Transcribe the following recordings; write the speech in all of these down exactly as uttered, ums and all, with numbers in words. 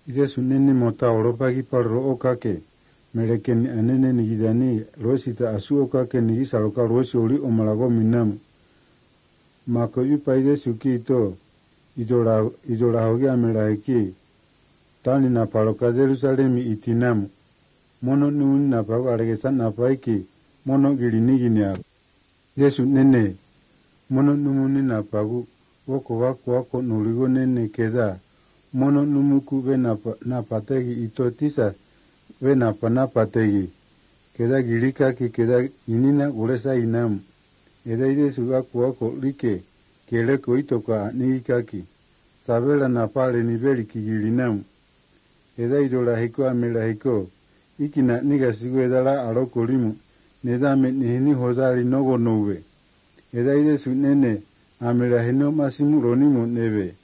Yesu nene mota oropagi parro okake. Merekeni anene nigidani roesita asu okake nigisaroka roesi oli omalago minamu. Mako yupa Yesu kito idora idora hogi amelahiki. Tani na paroka Jerusalemi itinamu. Mono nuni na pago aregesa na paiki. Mono giliniginiago. Yesu nene. Mono numuni na pago. Woko wako wako nurigo nene keda. Mono numuku ve na pategi ito tisa ve na panapategi. Keda girika ki keda inina uresa inamu. Eda Yesu wako wako like. Keleko ito ka nigikaki. Sabela na pale niveli kigilinamu. Eda idola hiko amela hiko. Ikina nigasigo edala aroko limu. Nedame nihini hozari nogo nowe. Eda Yesu nene amela hino masimu ronimu neve.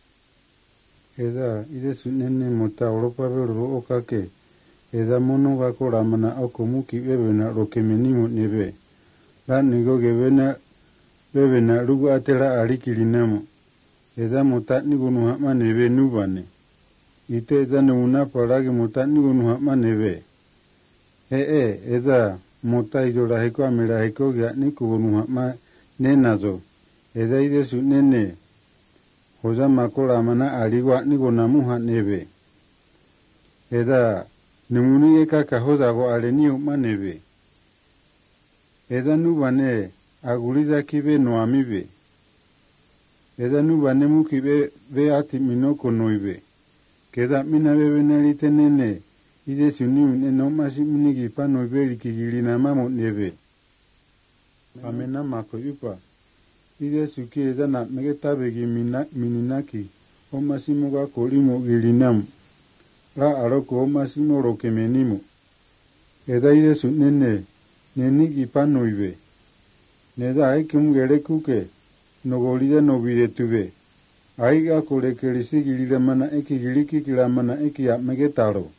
Eda Yesu nene mota oropa vero okake. Eda mono wako ramana oko muki vevena rokemenimu neve. La nigo gevena vevena lugu atela alikilinamu. Eda mota nigo nuhama neve nubane. Ite eda nuna palagi mota nigo nuhama neve. E e eda mota idola heko amela heko gya niko nuhama nenazo. Eda Yesu nene hoza makola mana aliwa nigo namuha neve. Eda nimuni kaka hoza go aleniu maneve. Eda nubane aguriza kibe noamibe. Eda nubane mukibe ve ati minoko noibe. Keda mina bebe nalite nene. Ide suniu neno masi minigi panoibe likigilina mamo neve. Amena mako yupa. Ide suki eda na megetabegi mininaki. O masimo ga kolimo gilinamu. La aroko o masimo rokemenimu. Eda ide su nene. Nenigi panoibe. Neda aiki mgere kuke. Nogolida nobide tube. Aiga kole kelisi gilida mana eki giliki kila mana eki ya megetaro.